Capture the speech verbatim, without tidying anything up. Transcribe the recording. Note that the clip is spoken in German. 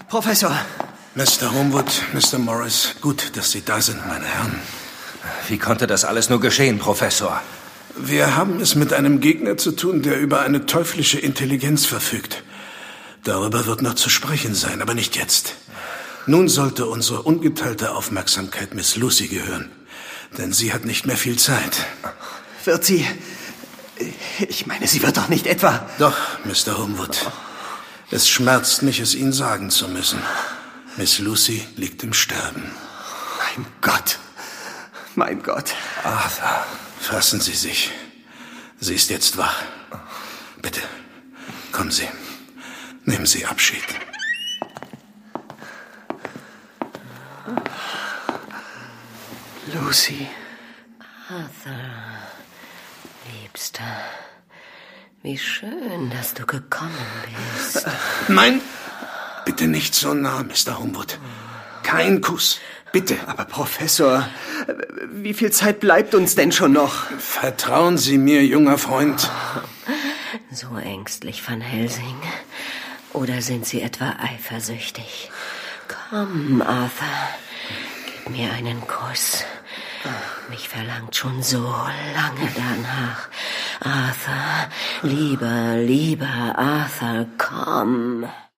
Professor! Mister Homewood, Mister Morris, gut, dass Sie da sind, meine Herren. Wie konnte das alles nur geschehen, Professor? Wir haben es mit einem Gegner zu tun, der über eine teuflische Intelligenz verfügt. Darüber wird noch zu sprechen sein, aber nicht jetzt. Nun sollte unsere ungeteilte Aufmerksamkeit Miss Lucy gehören, denn sie hat nicht mehr viel Zeit. Wird sie... Ich meine, sie wird doch nicht etwa... Doch, Mister Homewood. Es schmerzt mich, es Ihnen sagen zu müssen. Miss Lucy liegt im Sterben. Mein Gott. Mein Gott. Arthur, fassen Sie sich. Sie ist jetzt wach. Bitte, kommen Sie. Nehmen Sie Abschied. Lucy. Arthur, Liebster, wie schön, dass du gekommen bist. Nein, bitte nicht so nah, Mister Homewood. Kein Kuss, bitte. Aber Professor, wie viel Zeit bleibt uns denn schon noch? Vertrauen Sie mir, junger Freund. So ängstlich, Van Helsing. Oder sind Sie etwa eifersüchtig? Komm, Arthur, gib mir einen Kuss. Mich verlangt schon so lange danach. Arthur, lieber, lieber Arthur, komm.